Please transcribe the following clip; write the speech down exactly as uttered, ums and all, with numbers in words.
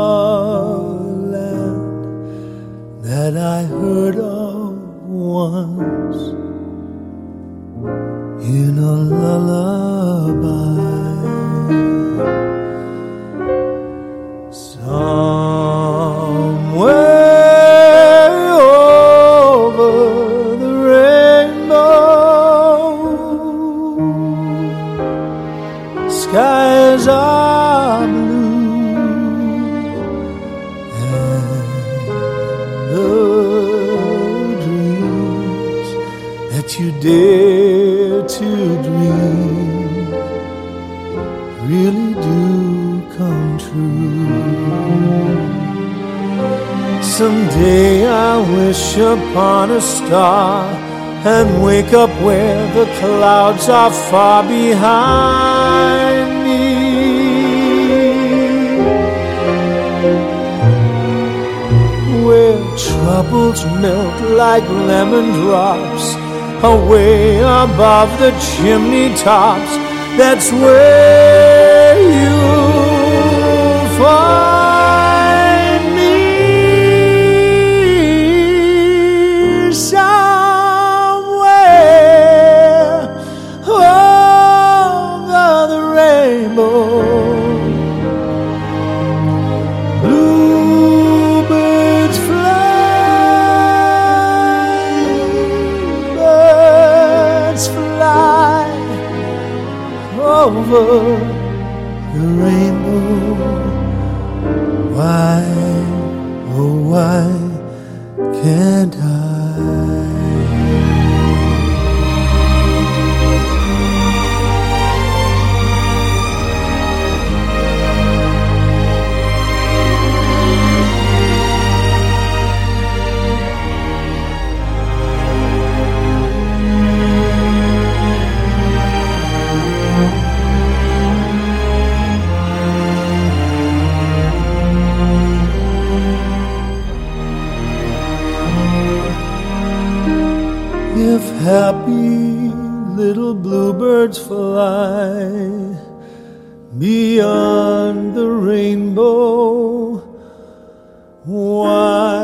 land that I heard of once in a lullaby. Somewhere over the rainbow, skies are blue, and the dreams that you dare to dream really do come true. Someday I wish upon a star and wake up where the clouds are far behind me, where troubles melt like lemon drops away above the chimney tops. That's where you'll find me, somewhere over the rainbow. Bluebirds fly, birds fly over the rainbow. Why, oh why can't I? If happy little bluebirds fly beyond the rainbow, why